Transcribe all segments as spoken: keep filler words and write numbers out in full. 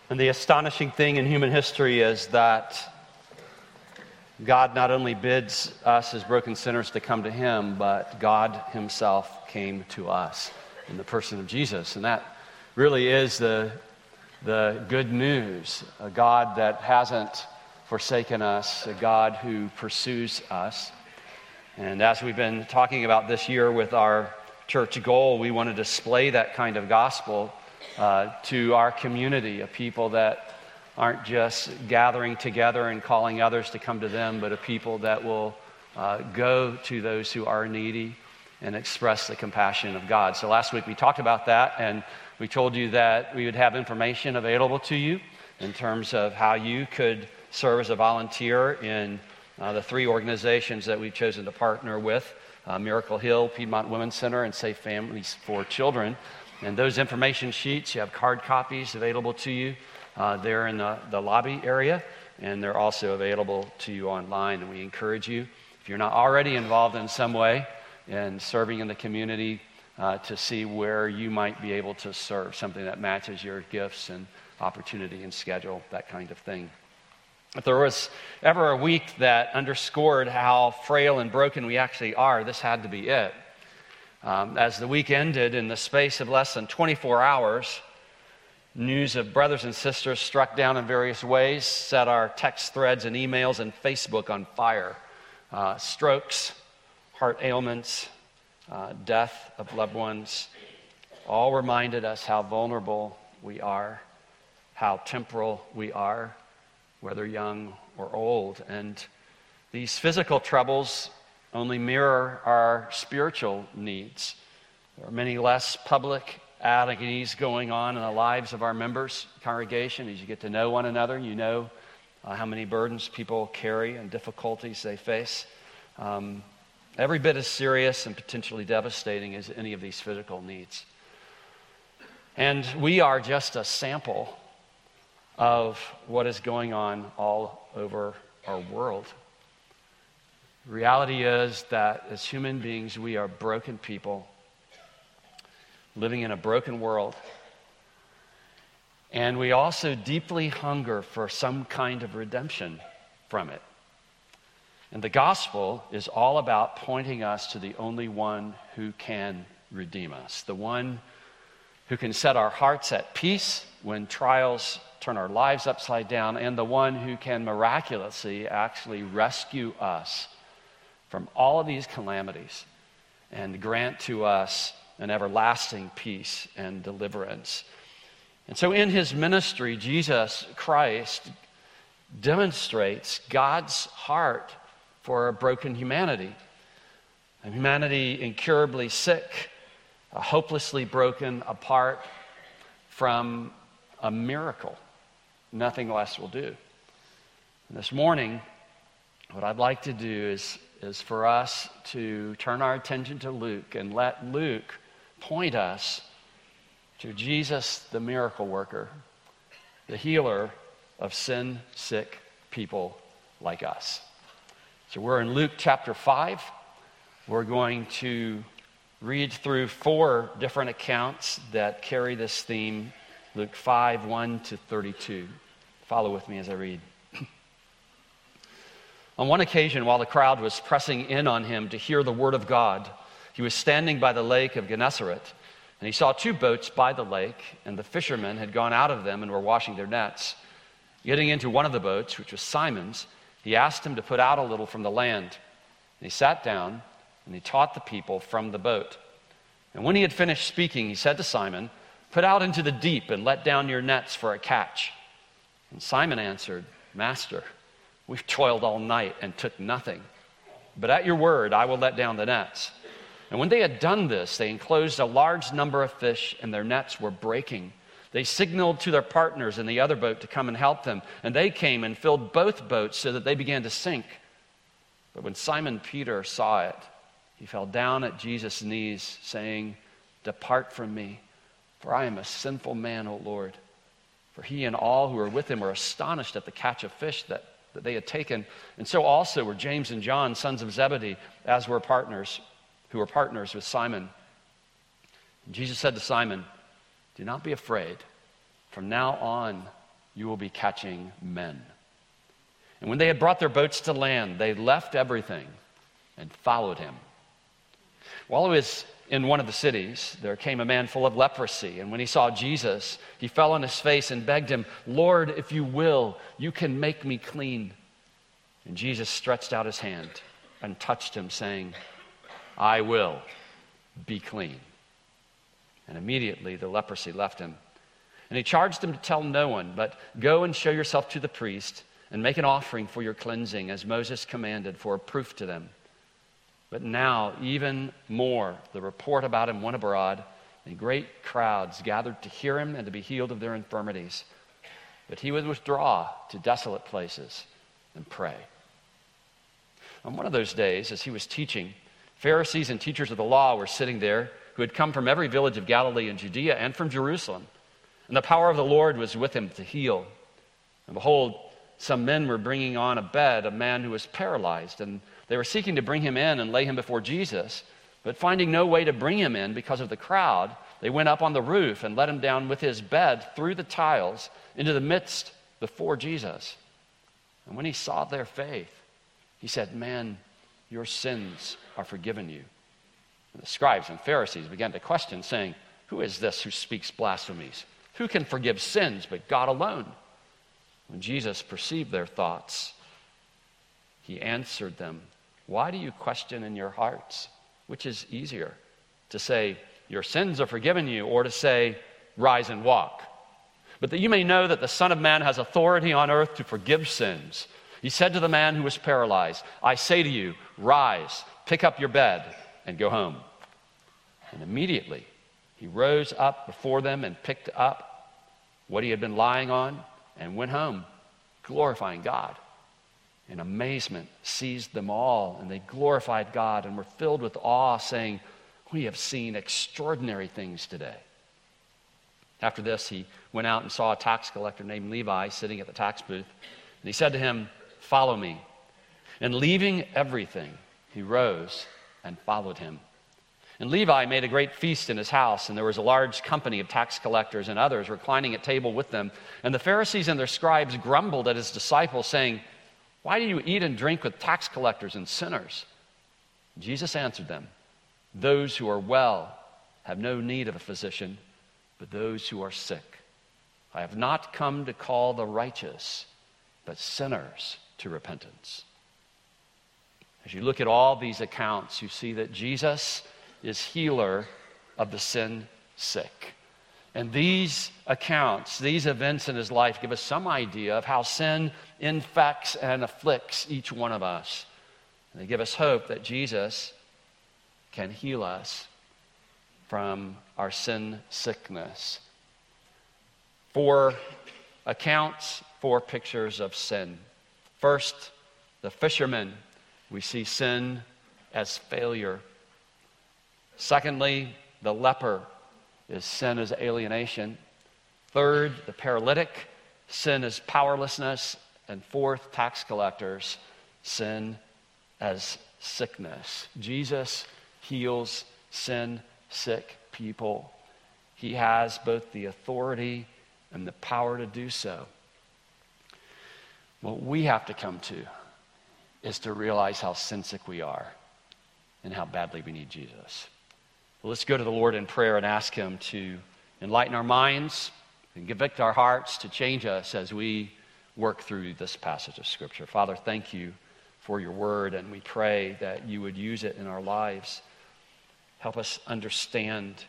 And the astonishing thing in human history is that God not only bids us as broken sinners to come to Him, but God Himself came to us in the person of Jesus. And that really is the, the good news, a God that hasn't forsaken us, a God who pursues us. And as we've been talking about this year with our church goal, we want to display that kind of gospel uh, to our community, a people that aren't just gathering together and calling others to come to them, but a people that will uh, go to those who are needy and express the compassion of God. So last week we talked about that, and we told you that we would have information available to you in terms of how you could serve as a volunteer in uh, the three organizations that we've chosen to partner with, uh, Miracle Hill, Piedmont Women's Center, and Safe Families for Children. And those information sheets, you have card copies available to you. Uh, they're in the, the lobby area, and they're also available to you online. And we encourage you, if you're not already involved in some way in serving in the community, uh, to see where you might be able to serve, something that matches your gifts and opportunity and schedule, that kind of thing. If there was ever a week that underscored how frail and broken we actually are, this had to be it. Um, as the week ended, in the space of less than twenty-four hours, news of brothers and sisters struck down in various ways, set our text threads and emails and Facebook on fire. Uh, strokes, heart ailments, uh, death of loved ones, all reminded us how vulnerable we are, how temporal we are, whether young or old. And these physical troubles only mirror our spiritual needs. There are many less public agonies going on in the lives of our members, congregation. As you get to know one another, you know uh, how many burdens people carry and difficulties they face. Um, every bit as serious and potentially devastating as any of these physical needs. And we are just a sample of what is going on all over our world. The reality is that as human beings, we are broken people living in a broken world. And we also deeply hunger for some kind of redemption from it. And the gospel is all about pointing us to the only one who can redeem us, the one who can set our hearts at peace when trials turn our lives upside down, and the one who can miraculously actually rescue us from all of these calamities and grant to us an everlasting peace and deliverance. And so in his ministry, Jesus Christ demonstrates God's heart for a broken humanity, a humanity incurably sick, uh, hopelessly broken apart from a miracle. Nothing less will do. And this morning, what I'd like to do is, is for us to turn our attention to Luke and let Luke point us to Jesus, the miracle worker, the healer of sin-sick people like us. So we're in Luke chapter five. We're going to read through four different accounts that carry this theme, Luke five, one to thirty-two. Follow with me as I read. On one occasion, while the crowd was pressing in on him to hear the word of God, he was standing by the lake of Gennesaret, and he saw two boats by the lake, and the fishermen had gone out of them and were washing their nets. Getting into one of the boats, which was Simon's, he asked him to put out a little from the land. And he sat down, and he taught the people from the boat. And when he had finished speaking, he said to Simon, "Put out into the deep and let down your nets for a catch." And Simon answered, "Master, we've toiled all night and took nothing. But at your word, I will let down the nets." And when they had done this, they enclosed a large number of fish, and their nets were breaking. They signaled to their partners in the other boat to come and help them. And they came and filled both boats so that they began to sink. But when Simon Peter saw it, he fell down at Jesus' knees, saying, "Depart from me, for I am a sinful man, O Lord." For he and all who were with him were astonished at the catch of fish that, that they had taken. And so also were James and John, sons of Zebedee, as were partners, who were partners with Simon. And Jesus said to Simon, "Do not be afraid. From now on, you will be catching men." And when they had brought their boats to land, they left everything and followed him. While he was in one of the cities, there came a man full of leprosy. And when he saw Jesus, he fell on his face and begged him, "Lord, if you will, you can make me clean." And Jesus stretched out his hand and touched him, saying, "I will, be clean." And immediately the leprosy left him. And he charged him to tell no one, but go and show yourself to the priest and make an offering for your cleansing, as Moses commanded, for a proof to them. But now, even more, the report about him went abroad, and great crowds gathered to hear him and to be healed of their infirmities. But he would withdraw to desolate places and pray. On one of those days, as he was teaching, Pharisees and teachers of the law were sitting there, who had come from every village of Galilee and Judea and from Jerusalem. And the power of the Lord was with him to heal. And behold, some men were bringing on a bed a man who was paralyzed, and they were seeking to bring him in and lay him before Jesus. But finding no way to bring him in because of the crowd, they went up on the roof and let him down with his bed through the tiles into the midst before Jesus. And when he saw their faith, he said, "Man, your sins are forgiven you." And the scribes and Pharisees began to question, saying, "Who is this who speaks blasphemies? Who can forgive sins but God alone?" When Jesus perceived their thoughts, he answered them, "Why do you question in your hearts? Which is easier, to say, 'Your sins are forgiven you,' or to say, 'Rise and walk'? But that you may know that the Son of Man has authority on earth to forgive sins." He said to the man who was paralyzed, "I say to you, rise, pick up your bed, and go home." And immediately he rose up before them and picked up what he had been lying on and went home, glorifying God. And amazement seized them all, and they glorified God and were filled with awe, saying, "We have seen extraordinary things today." After this, he went out and saw a tax collector named Levi sitting at the tax booth. And he said to him, "Follow me." And leaving everything, he rose and followed him. And Levi made a great feast in his house, and there was a large company of tax collectors and others reclining at table with them. And the Pharisees and their scribes grumbled at his disciples, saying, "Why do you eat and drink with tax collectors and sinners?" Jesus answered them, "Those who are well have no need of a physician, but those who are sick. I have not come to call the righteous, but sinners to repentance." As you look at all these accounts, you see that Jesus is healer of the sin sick. And these accounts, these events in his life give us some idea of how sin infects and afflicts each one of us. And they give us hope that Jesus can heal us from our sin sickness. Four accounts, four pictures of sin. First, the fisherman. We see sin as failure. Secondly, the leper is sin as alienation. Third, the paralytic, sin as powerlessness. And fourth, tax collectors, sin as sickness. Jesus heals sin sick people. He has both the authority and the power to do so. What we have to come to is to realize how sin sick we are and how badly we need Jesus. Well, let's go to the Lord in prayer and ask him to enlighten our minds and convict our hearts, to change us as we work through this passage of Scripture. Father, thank you for your word, and we pray that you would use it in our lives. Help us understand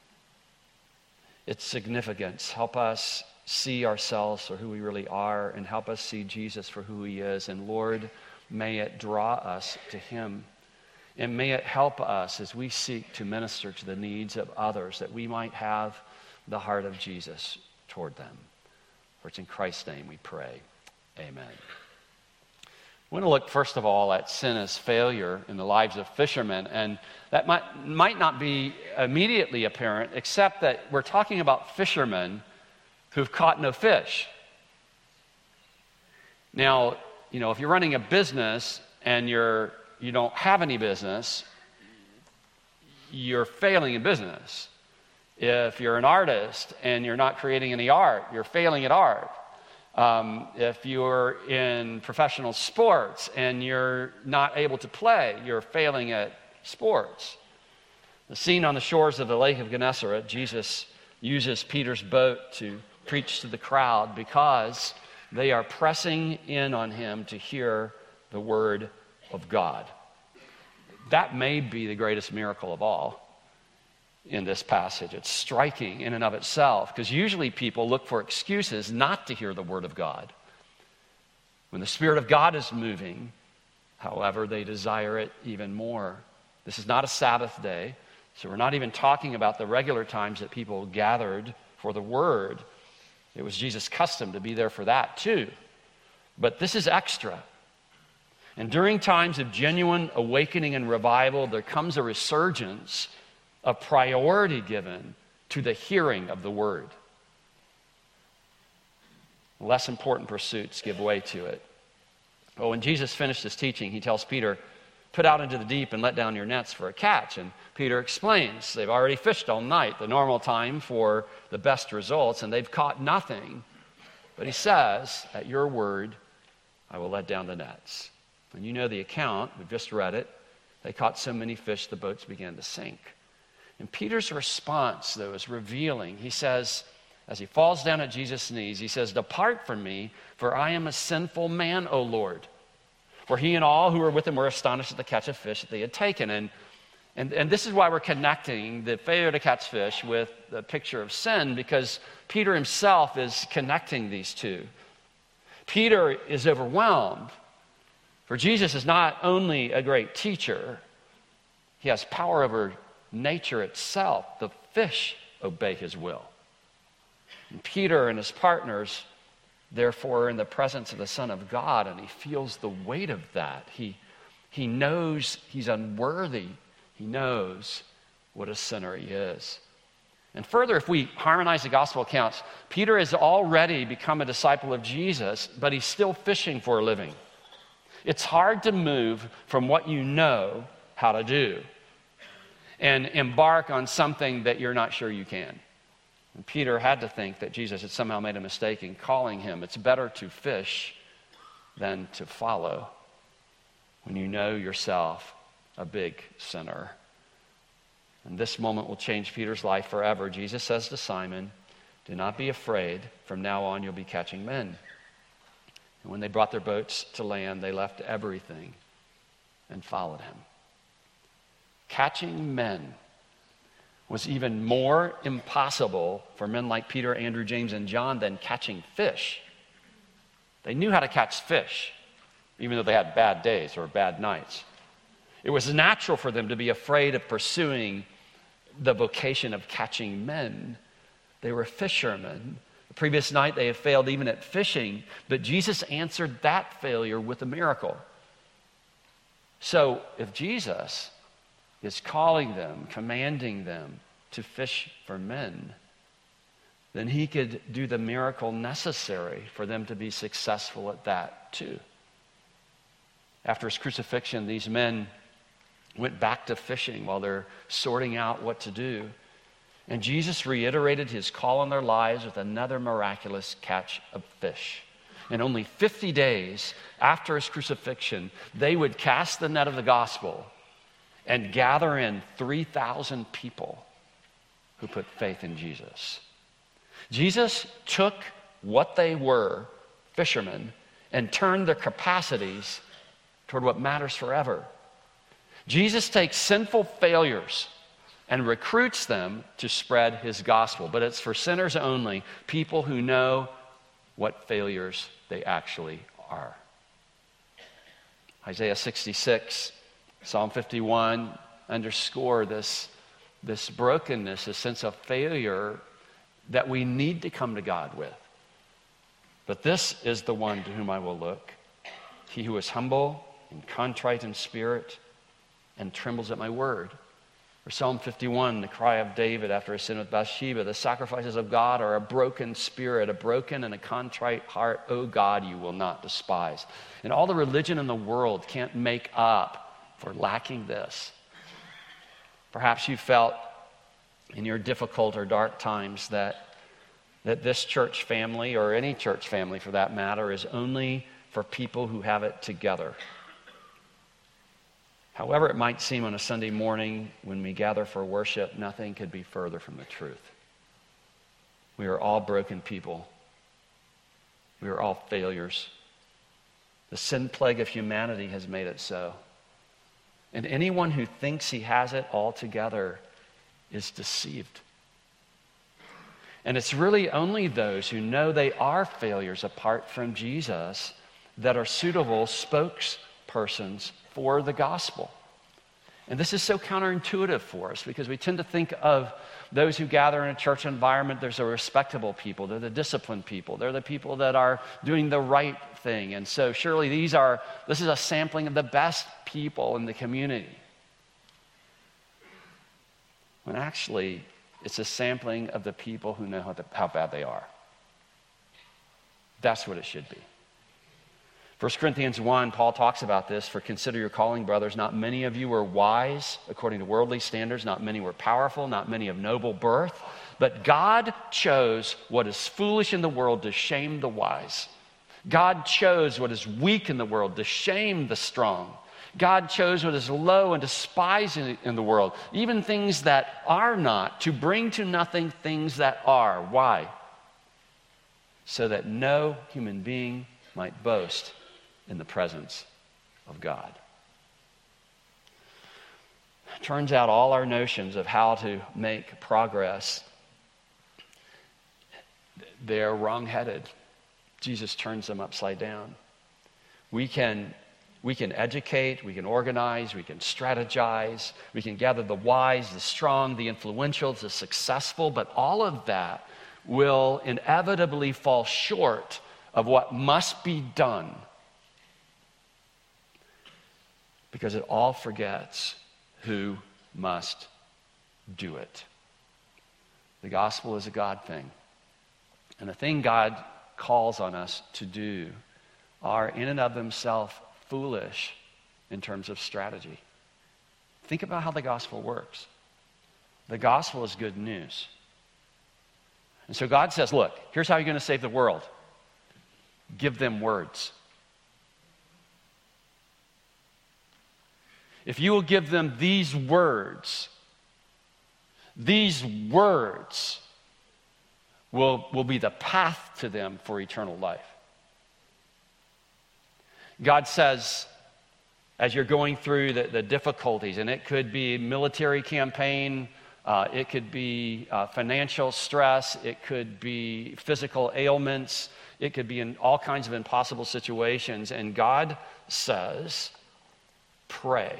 its significance. Help us see ourselves for who we really are, and help us see Jesus for who he is. And Lord, may it draw us to him. And may it help us as we seek to minister to the needs of others, that we might have the heart of Jesus toward them. For it's in Christ's name we pray. Amen. I want to look first of all at sin as failure in the lives of fishermen. And that might, might not be immediately apparent, except that we're talking about fishermen who've caught no fish. Now, you know, if you're running a business and you're you don't have any business, you're failing in business. If you're an artist and you're not creating any art, you're failing at art. Um, if you're in professional sports and you're not able to play, you're failing at sports. The scene on the shores of the Lake of Gennesaret, Jesus uses Peter's boat to preach to the crowd because they are pressing in on him to hear the word of God. That may be the greatest miracle of all in this passage. It's striking in and of itself, because usually people look for excuses not to hear the word of God. When the Spirit of God is moving, however, they desire it even more. This is not a Sabbath day, so we're not even talking about the regular times that people gathered for the word. It was Jesus' custom to be there for that too. But this is extra. And during times of genuine awakening and revival, there comes a resurgence of priority given to the hearing of the word. Less important pursuits give way to it. Well, when Jesus finished his teaching, he tells Peter, "Put out into the deep and let down your nets for a catch." And Peter explains, they've already fished all night, the normal time for the best results, and they've caught nothing. But he says, "At your word, I will let down the nets." And you know the account, we've just read it. They caught so many fish, the boats began to sink. And Peter's response, though, is revealing. He says, as he falls down at Jesus' knees, he says, "Depart from me, for I am a sinful man, O Lord." For he and all who were with him were astonished at the catch of fish that they had taken. And, and, and this is why we're connecting the failure to catch fish with the picture of sin, because Peter himself is connecting these two. Peter is overwhelmed, for Jesus is not only a great teacher, he has power over nature itself. The fish obey his will. And Peter and his partners, therefore, are in the presence of the Son of God, and he feels the weight of that. He, he knows he's unworthy. He knows what a sinner he is. And further, if we harmonize the gospel accounts, Peter has already become a disciple of Jesus, but he's still fishing for a living. It's hard to move from what you know how to do and embark on something that you're not sure you can. And Peter had to think that Jesus had somehow made a mistake in calling him. It's better to fish than to follow when you know yourself a big sinner. And this moment will change Peter's life forever. Jesus says to Simon, "Do not be afraid. From now on, you'll be catching men." And when they brought their boats to land, they left everything and followed him. Catching men was even more impossible for men like Peter, Andrew, James, and John than catching fish. They knew how to catch fish, even though they had bad days or bad nights. It was natural for them to be afraid of pursuing the vocation of catching men. They were fishermen. The previous night they had failed even at fishing, but Jesus answered that failure with a miracle. So if Jesus is calling them, commanding them to fish for men, then he could do the miracle necessary for them to be successful at that too. After his crucifixion, these men went back to fishing while they're sorting out what to do. And Jesus reiterated his call on their lives with another miraculous catch of fish. And only fifty days after his crucifixion, they would cast the net of the gospel and gather in three thousand people who put faith in Jesus. Jesus took what they were, fishermen, and turned their capacities toward what matters forever. Jesus takes sinful failures and recruits them to spread his gospel. But it's for sinners only, people who know what failures they actually are. Isaiah sixty-six, Psalm fifty-one underscore this, this brokenness, this sense of failure that we need to come to God with. But this is the one to whom I will look, he who is humble and contrite in spirit and trembles at my word. Or Psalm fifty-one, the cry of David after his sin with Bathsheba, the sacrifices of God are a broken spirit, a broken and a contrite heart, O God, you will not despise. And all the religion in the world can't make up for lacking this. Perhaps you felt in your difficult or dark times that that this church family, or any church family for that matter, is only for people who have it together. However it might seem on a Sunday morning when we gather for worship, nothing could be further from the truth. We are all broken people. We are all failures. The sin plague of humanity has made it so. And anyone who thinks he has it all together is deceived. And it's really only those who know they are failures apart from Jesus that are suitable spokespersons for the gospel. And this is so counterintuitive for us because we tend to think of those who gather in a church environment, there's a respectable people, they're the disciplined people, they're the people that are doing the right thing. And so surely these are, this is a sampling of the best people in the community. When actually, it's a sampling of the people who know how, the, how bad they are. That's what it should be. First Corinthians one, Paul talks about this. For consider your calling, brothers. Not many of you were wise according to worldly standards. Not many were powerful. Not many of noble birth. But God chose what is foolish in the world to shame the wise. God chose what is weak in the world to shame the strong. God chose what is low and despised in, in the world, even things that are not, to bring to nothing things that are. Why? So that no human being might boast in the presence of God. Turns out all our notions of how to make progress, they're wrong-headed. Jesus turns them upside down. We can, we can educate, we can organize, we can strategize, we can gather the wise, the strong, the influential, the successful, but all of that will inevitably fall short of what must be done because it all forgets who must do it. The gospel is a God thing. And the thing God calls on us to do are in and of themselves foolish in terms of strategy. Think about how the gospel works. The gospel is good news. And so God says, look, here's how you're going to save the world. Give them words. If you will give them these words, these words will, will be the path to them for eternal life. God says, as you're going through the, the difficulties, and it could be a military campaign, uh, it could be uh, financial stress, it could be physical ailments, it could be in all kinds of impossible situations, and God says, pray.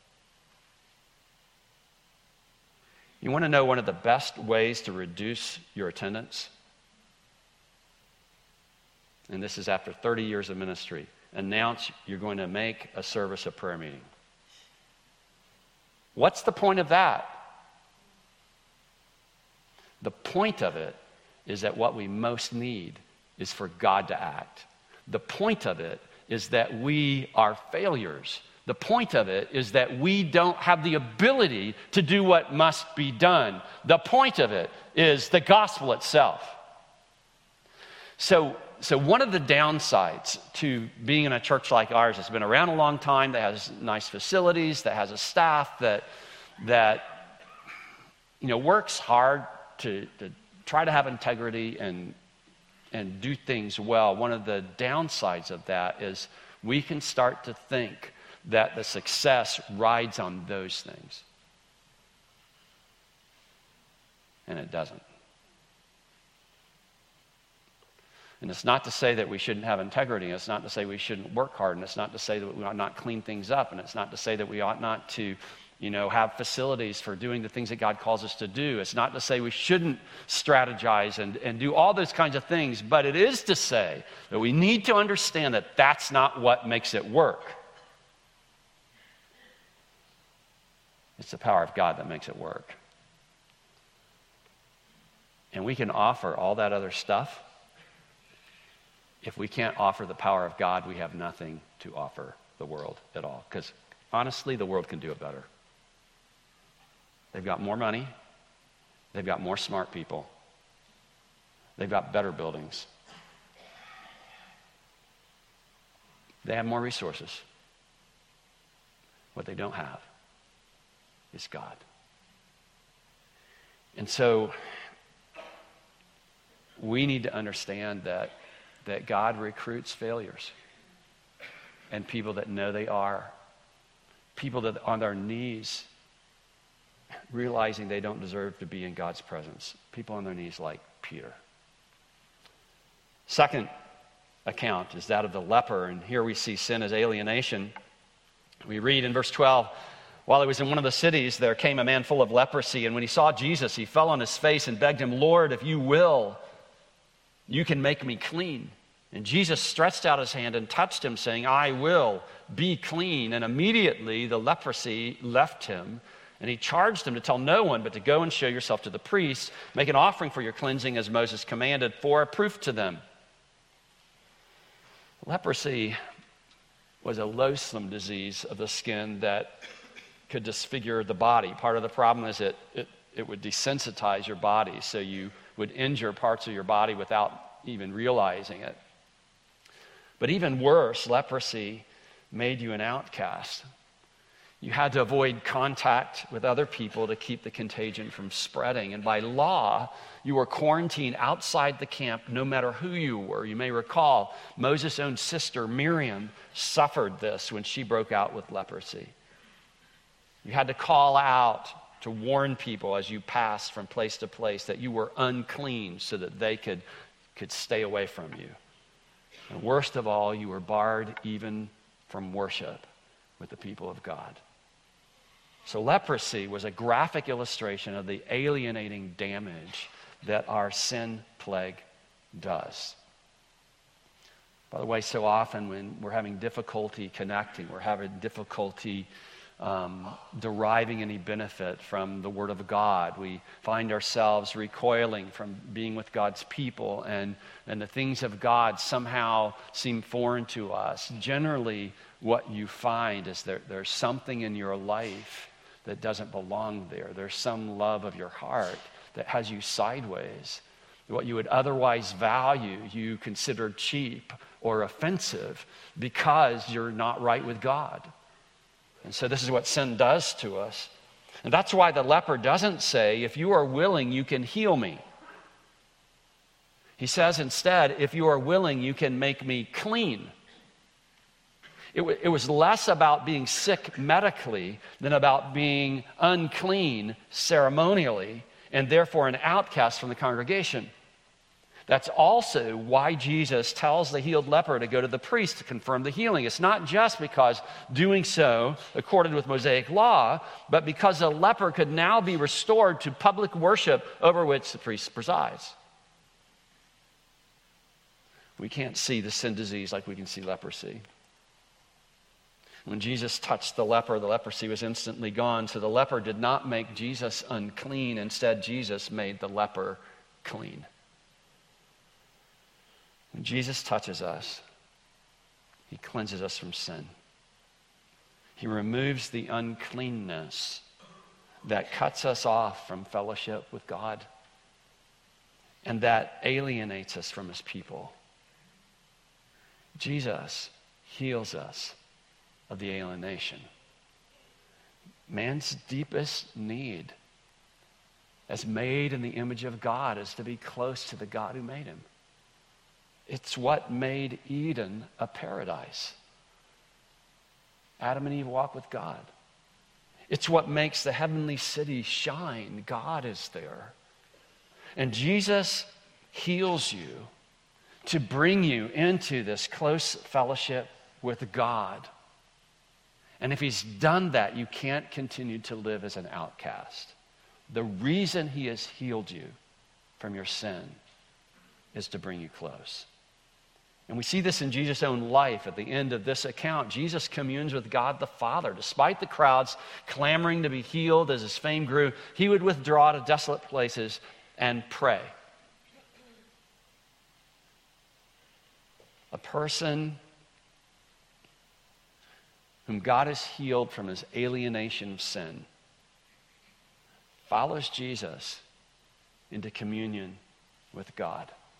You want to know one of the best ways to reduce your attendance? And this is after thirty years of ministry. Announce you're going to make a service a prayer meeting. What's the point of that? The point of it is that what we most need is for God to act. The point of it is that we are failures. The point of it is that we don't have the ability to do what must be done. The point of it is the gospel itself. So, so one of the downsides to being in a church like ours that's been around a long time, that has nice facilities, that has a staff that, that you know, works hard to, to try to have integrity and, and do things well, one of the downsides of that is we can start to think that the success rides on those things. And it doesn't. And it's not to say that we shouldn't have integrity. It's not to say we shouldn't work hard. And it's not to say that we ought not clean things up. And it's not to say that we ought not to, you know, have facilities for doing the things that God calls us to do. It's not to say we shouldn't strategize and, and do all those kinds of things. But it is to say that we need to understand that that's not what makes it work. It's the power of God that makes it work. And we can offer all that other stuff. If we can't offer the power of God, we have nothing to offer the world at all. Because honestly, the world can do it better. They've got more money. They've got more smart people. They've got better buildings. They have more resources. What they don't have is God. And so we need to understand that, that God recruits failures and people that know they are, people that are on their knees realizing they don't deserve to be in God's presence, people on their knees like Peter. Second account is that of the leper, and here we see sin as alienation. We read in verse twelve, while he was in one of the cities, there came a man full of leprosy, and when he saw Jesus, he fell on his face and begged him, Lord, if you will, you can make me clean. And Jesus stretched out his hand and touched him, saying, I will, be clean. And immediately the leprosy left him, and he charged him to tell no one, but to go and show yourself to the priests, make an offering for your cleansing as Moses commanded, for a proof to them. Leprosy was a loathsome disease of the skin that could disfigure the body. Part of the problem is it, it, it would desensitize your body, so you would injure parts of your body without even realizing it. But even worse, leprosy made you an outcast. You had to avoid contact with other people to keep the contagion from spreading. And by law, you were quarantined outside the camp no matter who you were. You may recall Moses' own sister, Miriam, suffered this when she broke out with leprosy. You had to call out to warn people as you passed from place to place that you were unclean so that they could, could stay away from you. And worst of all, you were barred even from worship with the people of God. So leprosy was a graphic illustration of the alienating damage that our sin plague does. By the way, so often when we're having difficulty connecting, we're having difficulty um, deriving any benefit from the Word of God, we find ourselves recoiling from being with God's people, and, and the things of God somehow seem foreign to us. Generally, what you find is there, there's something in your life that doesn't belong there. There's some love of your heart that has you sideways. What you would otherwise value, you consider cheap or offensive because you're not right with God. And so this is what sin does to us. And that's why the leper doesn't say, if you are willing, you can heal me. He says instead, if you are willing, you can make me clean. It, w- it was less about being sick medically than about being unclean ceremonially and therefore an outcast from the congregation. That's also why Jesus tells the healed leper to go to the priest to confirm the healing. It's not just because doing so accorded with Mosaic law, but because the leper could now be restored to public worship over which the priest presides. We can't see the sin disease like we can see leprosy. When Jesus touched the leper, the leprosy was instantly gone. So the leper did not make Jesus unclean. Instead, Jesus made the leper clean. When Jesus touches us, he cleanses us from sin. He removes the uncleanness that cuts us off from fellowship with God and that alienates us from his people. Jesus heals us of the alienation. Man's deepest need as made in the image of God is to be close to the God who made him. It's what made Eden a paradise. Adam and Eve walk with God. It's what makes the heavenly city shine. God is there. And Jesus heals you to bring you into this close fellowship with God. And if he's done that, you can't continue to live as an outcast. The reason he has healed you from your sin is to bring you close. And we see this in Jesus' own life. At the end of this account, Jesus communes with God the Father. Despite the crowds clamoring to be healed as his fame grew, he would withdraw to desolate places and pray. A person whom God has healed from his alienation of sin follows Jesus into communion with God.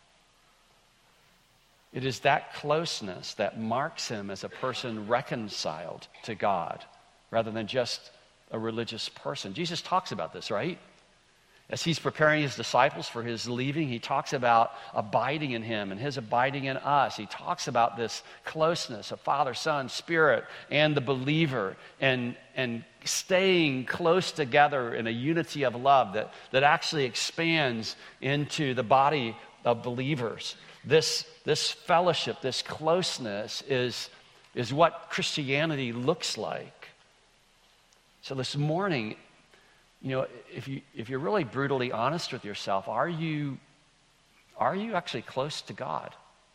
It is that closeness that marks him as a person reconciled to God rather than just a religious person. Jesus talks about this, right? As he's preparing his disciples for his leaving, he talks about abiding in him and his abiding in us. He talks about this closeness of Father, Son, Spirit, and the believer, and, and staying close together in a unity of love that, that actually expands into the body of believers. This, this fellowship, this closeness is, is what Christianity looks like. So this morning, you know, if you if you're really brutally honest with yourself, are you are you actually close to God?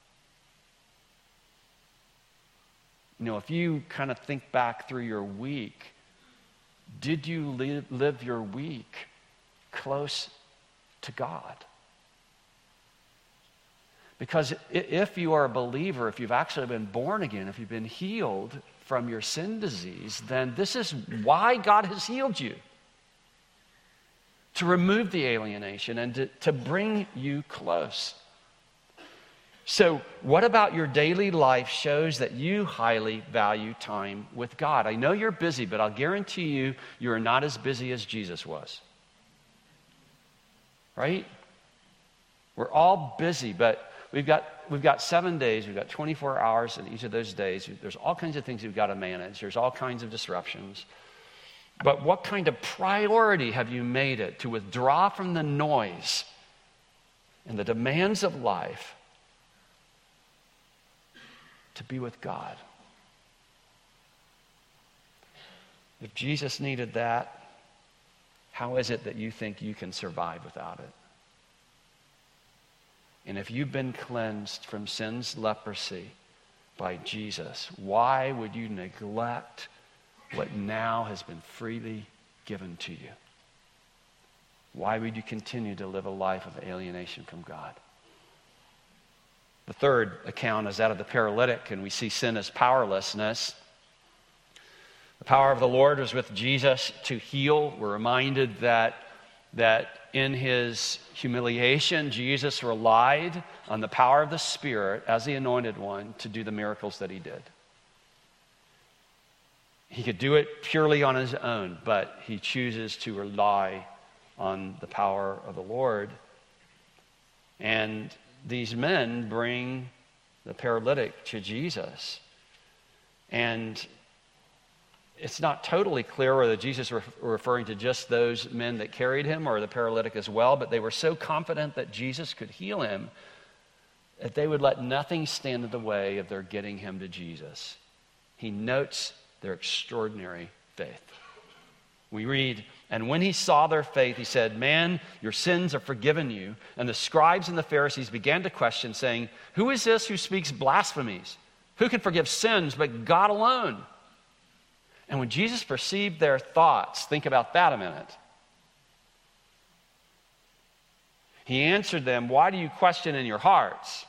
You know, if you kind of think back through your week, did you live, live your week close to God? Because if you are a believer, if you've actually been born again, if you've been healed from your sin disease, then this is why God has healed you. To remove the alienation and to, to bring you close. So what about your daily life shows that you highly value time with God? I know you're busy, but I'll guarantee you, you are not as busy as Jesus was. Right? We're all busy, but we've got we've got seven days, we've got twenty-four hours in each of those days. There's all kinds of things we've got to manage. There's all kinds of disruptions. But what kind of priority have you made it to withdraw from the noise and the demands of life to be with God? If Jesus needed that, how is it that you think you can survive without it? And if you've been cleansed from sin's leprosy by Jesus, why would you neglect what now has been freely given to you? Why would you continue to live a life of alienation from God? The third account is that of the paralytic, and we see sin as powerlessness. The power of the Lord was with Jesus to heal. We're reminded that, that in his humiliation, Jesus relied on the power of the Spirit as the anointed one to do the miracles that he did. He could do it purely on his own, but he chooses to rely on the power of the Lord. And these men bring the paralytic to Jesus. And it's not totally clear whether Jesus was referring to just those men that carried him or the paralytic as well, but they were so confident that Jesus could heal him that they would let nothing stand in the way of their getting him to Jesus. He notes their extraordinary faith. We read, and when he saw their faith, he said, "Man, your sins are forgiven you." And the scribes and the Pharisees began to question, saying, "Who is this who speaks blasphemies? Who can forgive sins but God alone?" And when Jesus perceived their thoughts, think about that a minute. He answered them, "Why do you question in your hearts?"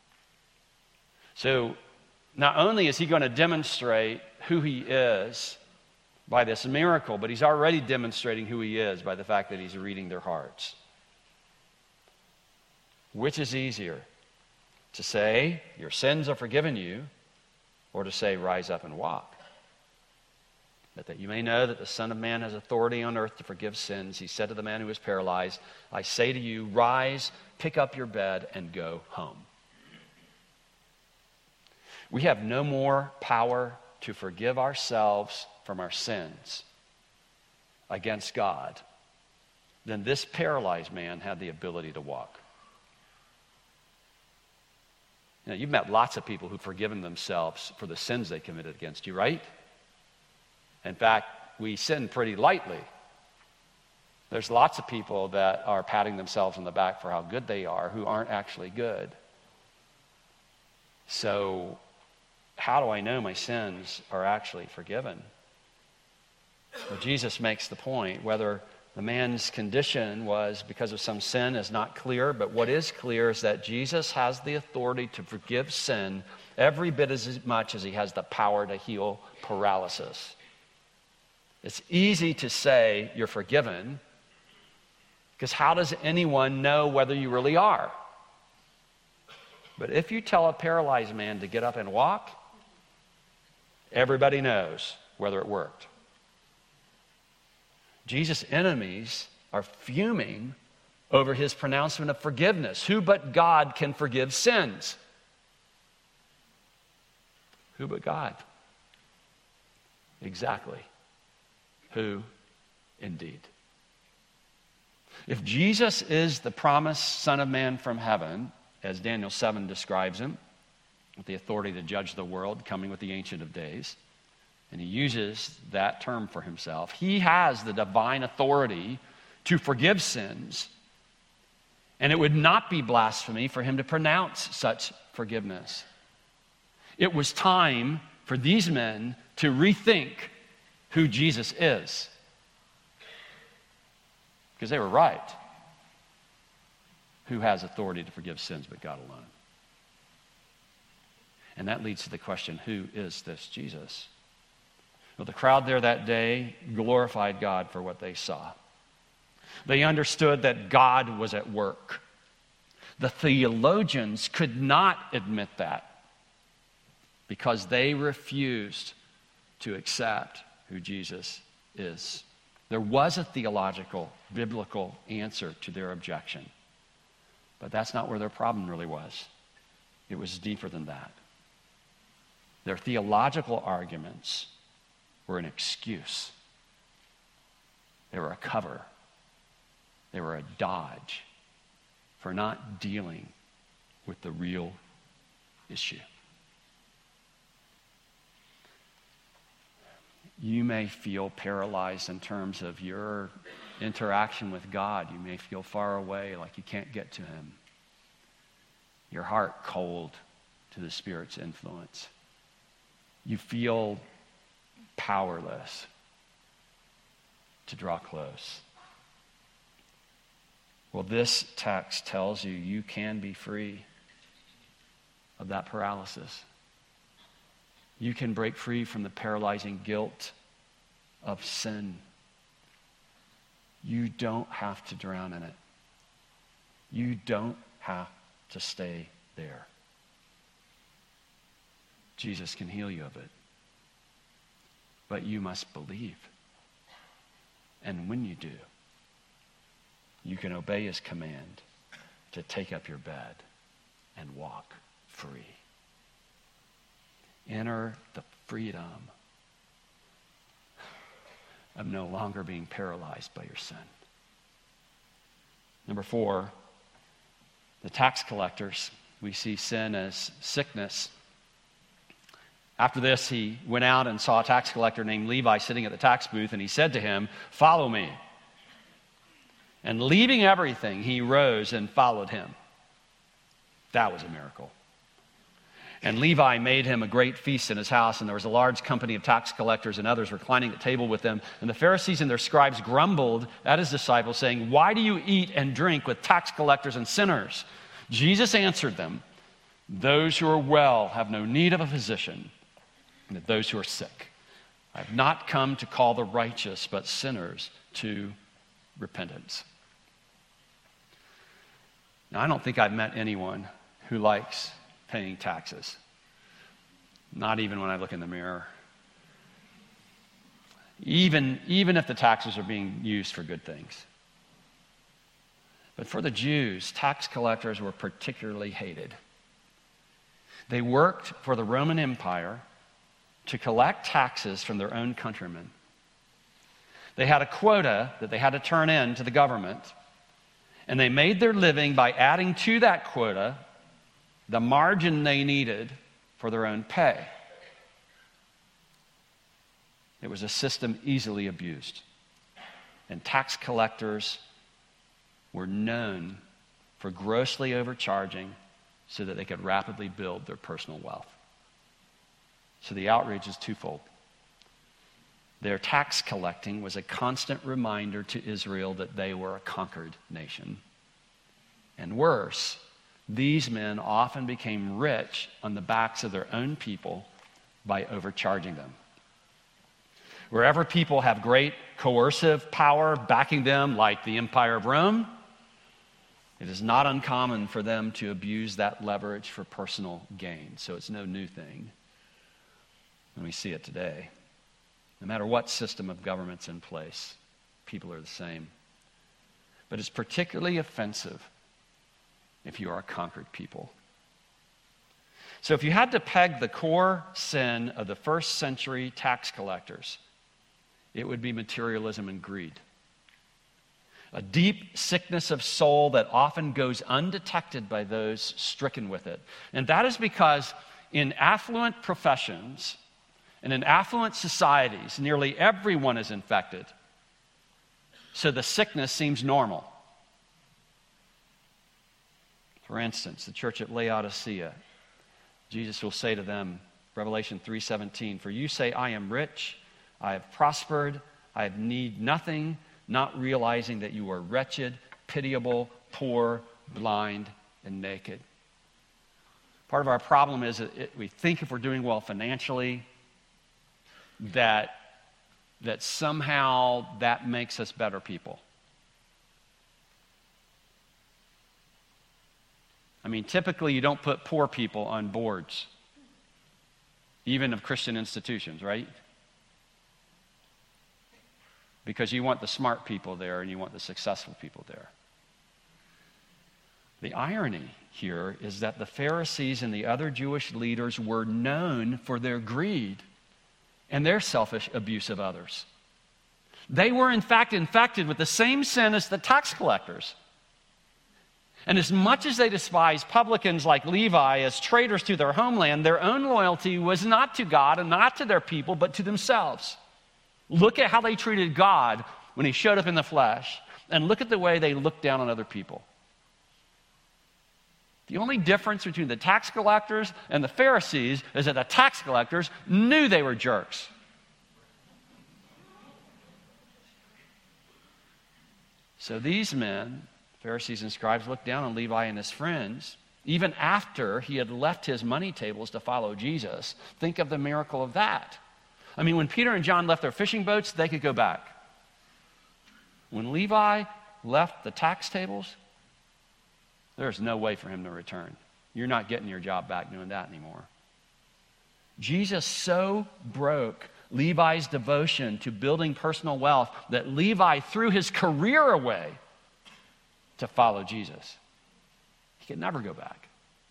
So not only is he going to demonstrate who he is by this miracle, but he's already demonstrating who he is by the fact that he's reading their hearts. Which is easier? To say, "Your sins are forgiven you," or to say, "Rise up and walk"? But that you may know that the Son of Man has authority on earth to forgive sins, he said to the man who was paralyzed, "I say to you, rise, pick up your bed, and go home." We have no more power to forgive ourselves from our sins against God than this paralyzed man had the ability to walk. You know, you've met lots of people who've forgiven themselves for the sins they committed against you, right? In fact, we sin pretty lightly. There's lots of people that are patting themselves on the back for how good they are who aren't actually good. So, how do I know my sins are actually forgiven? Well, Jesus makes the point. Whether the man's condition was because of some sin is not clear, but what is clear is that Jesus has the authority to forgive sin every bit as much as he has the power to heal paralysis. It's easy to say you're forgiven, because how does anyone know whether you really are? But if you tell a paralyzed man to get up and walk, everybody knows whether it worked. Jesus' enemies are fuming over his pronouncement of forgiveness. Who but God can forgive sins? Who but God? Exactly. Who indeed? If Jesus is the promised Son of Man from heaven, as Daniel seven describes him, with the authority to judge the world, coming with the Ancient of Days, and he uses that term for himself, he has the divine authority to forgive sins, and it would not be blasphemy for him to pronounce such forgiveness. It was time for these men to rethink who Jesus is, because they were right. Who has authority to forgive sins but God alone? And that leads to the question, who is this Jesus? Well, the crowd there that day glorified God for what they saw. They understood that God was at work. The theologians could not admit that because they refused to accept who Jesus is. There was a theological, biblical answer to their objection, but that's not where their problem really was. It was deeper than that. Their theological arguments were an excuse. They were a cover. They were a dodge for not dealing with the real issue. You may feel paralyzed in terms of your interaction with God. You may feel far away, like you can't get to him. Your heart cold to the Spirit's influence. You feel powerless to draw close. Well, this text tells you you can be free of that paralysis. You can break free from the paralyzing guilt of sin. You don't have to drown in it. You don't have to stay there. Jesus can heal you of it. But you must believe. And when you do, you can obey his command to take up your bed and walk free. Enter the freedom of no longer being paralyzed by your sin. Number four, the tax collectors. We see sin as sickness. After this, he went out and saw a tax collector named Levi sitting at the tax booth, and he said to him, "Follow me." And leaving everything, he rose and followed him. That was a miracle. And Levi made him a great feast in his house, and there was a large company of tax collectors and others reclining at table with them. And the Pharisees and their scribes grumbled at his disciples, saying, "Why do you eat and drink with tax collectors and sinners?" Jesus answered them, "Those who are well have no need of a physician, but those who are sick. I have not come to call the righteous, but sinners to repentance." Now, I don't think I've met anyone who likes paying taxes. Not even when I look in the mirror. Even, even if the taxes are being used for good things. But for the Jews, tax collectors were particularly hated. They worked for the Roman Empire to collect taxes from their own countrymen. They had a quota that they had to turn in to the government, and they made their living by adding to that quota the margin they needed for their own pay. It was a system easily abused. And tax collectors were known for grossly overcharging so that they could rapidly build their personal wealth. So the outrage is twofold. Their tax collecting was a constant reminder to Israel that they were a conquered nation. And worse, these men often became rich on the backs of their own people by overcharging them. Wherever people have great coercive power backing them, like the Empire of Rome, It is not uncommon for them to abuse that leverage for personal gain. So it's no new thing. And we see it today. No matter what system of government's in place, people are the same. But it's particularly offensive if you are a conquered people. So if you had to peg the core sin of the first century tax collectors, it would be materialism and greed. A deep sickness of soul that often goes undetected by those stricken with it. And that is because in affluent professions and in affluent societies, nearly everyone is infected. So the sickness seems normal. For instance, the church at Laodicea, Jesus will say to them, Revelation three seventeen, "For you say, I am rich, I have prospered, I have need nothing, not realizing that you are wretched, pitiable, poor, blind, and naked." Part of our problem is that it, we think if we're doing well financially, that, that somehow that makes us better people. I mean, typically you don't put poor people on boards, even of Christian institutions, right? Because you want the smart people there and you want the successful people there. The irony here is that the Pharisees and the other Jewish leaders were known for their greed and their selfish abuse of others. They were in fact infected with the same sin as the tax collectors. And as much as they despised publicans like Levi as traitors to their homeland, their own loyalty was not to God and not to their people, but to themselves. Look at how they treated God when he showed up in the flesh, and look at the way they looked down on other people. The only difference between the tax collectors and the Pharisees is that the tax collectors knew they were jerks. So these men, Pharisees and scribes, looked down on Levi and his friends, even after he had left his money tables to follow Jesus. Think of the miracle of that. I mean, when Peter and John left their fishing boats, they could go back. When Levi left the tax tables, there's no way for him to return. You're not getting your job back doing that anymore. Jesus so broke Levi's devotion to building personal wealth that Levi threw his career away to follow Jesus. He could never go back.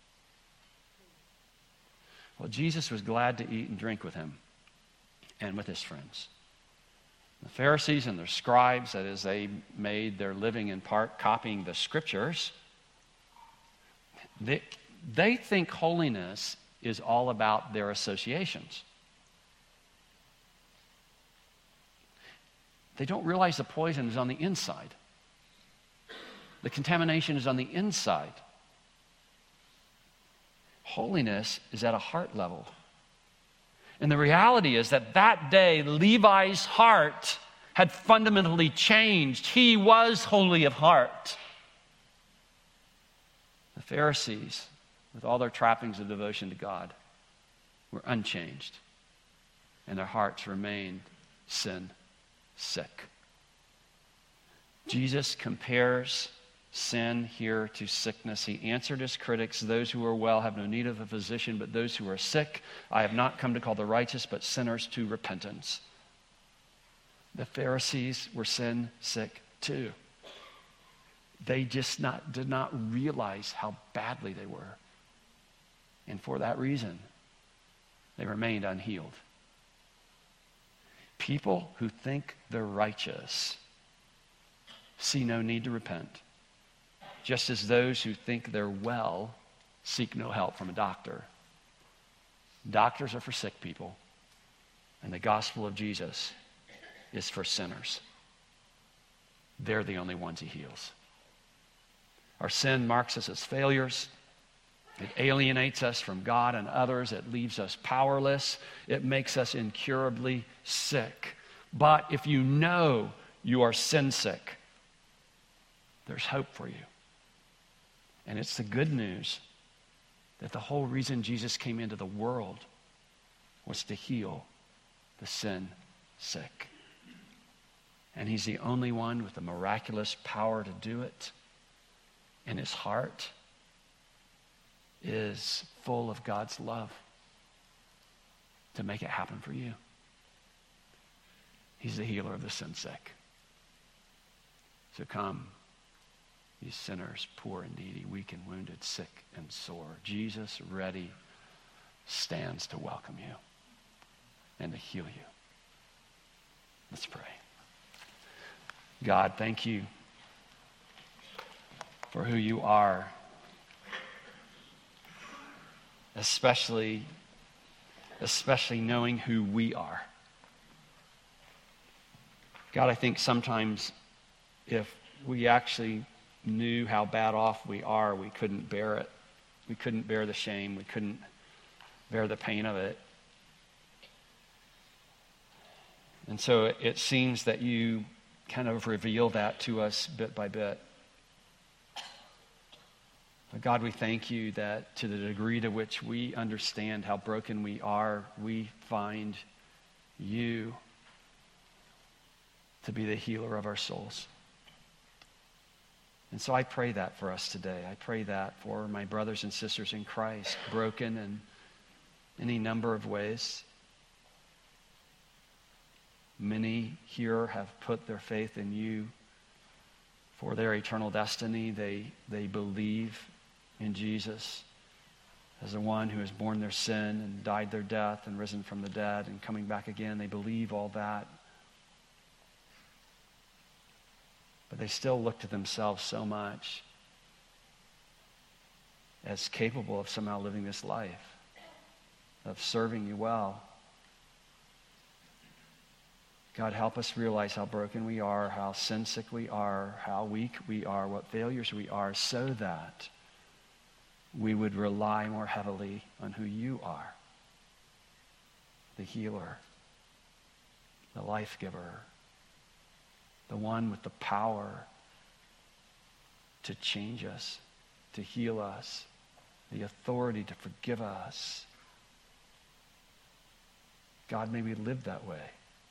Well, Jesus was glad to eat and drink with him and with his friends. The Pharisees and their scribes, that is, they made their living in part copying the scriptures. They, they think holiness is all about their associations. They don't realize the poison is on the inside. The contamination is on the inside. Holiness is at a heart level. And the reality is that that day, Levi's heart had fundamentally changed. He was holy of heart. The Pharisees, with all their trappings of devotion to God, were unchanged. And their hearts remained sin sick. Jesus compares sin here to sickness. He answered his critics, "Those who are well have no need of a physician, but those who are sick. I have not come to call the righteous, but sinners to repentance." The Pharisees were sin sick too. They just not, did not realize how badly they were. And for that reason, they remained unhealed. People who think they're righteous see no need to repent, just as those who think they're well seek no help from a doctor. Doctors are for sick people, and the gospel of Jesus is for sinners. They're the only ones he heals. Our sin marks us as failures. It alienates us from God and others. It leaves us powerless. It makes us incurably sick. But if you know you are sin sick, there's hope for you. And it's the good news that the whole reason Jesus came into the world was to heal the sin sick. And he's the only one with the miraculous power to do it. and his heart is full of God's love to make it happen for you. He's the healer of the sin sick. So come, you sinners, poor and needy, weak and wounded, sick and sore. Jesus, ready, stands to welcome you and to heal you. Let's pray. God, thank you for who you are, especially, especially knowing who we are. God, I think sometimes if we actually knew how bad off we are, we couldn't bear it. We couldn't bear the shame. We couldn't bear the pain of it. And so it, it seems that you kind of reveal that to us bit by bit. But God, we thank you that to the degree to which we understand how broken we are, we find you to be the healer of our souls. And so I pray that for us today. I pray that for my brothers and sisters in Christ, broken in any number of ways. Many here have put their faith in you for their eternal destiny. They, they believe in Jesus as the one who has borne their sin and died their death and risen from the dead and coming back again. They believe all that. But they still look to themselves so much as capable of somehow living this life, of serving you well. God, help us realize how broken we are, how sin-sick we are, how weak we are, what failures we are, so that we would rely more heavily on who you are, the healer, the life giver, the one with the power to change us, to heal us, the authority to forgive us. God, may we live that way.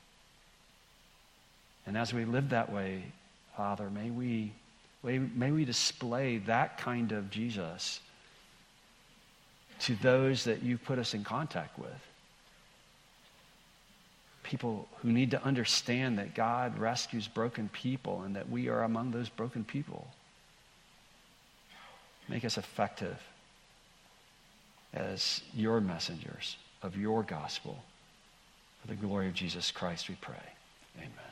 And as we live that way, Father, may we, may we display that kind of Jesus to those that you've put us in contact with. People who need to understand that God rescues broken people and that we are among those broken people. Make us effective as your messengers of your gospel. For the glory of Jesus Christ, we pray. Amen.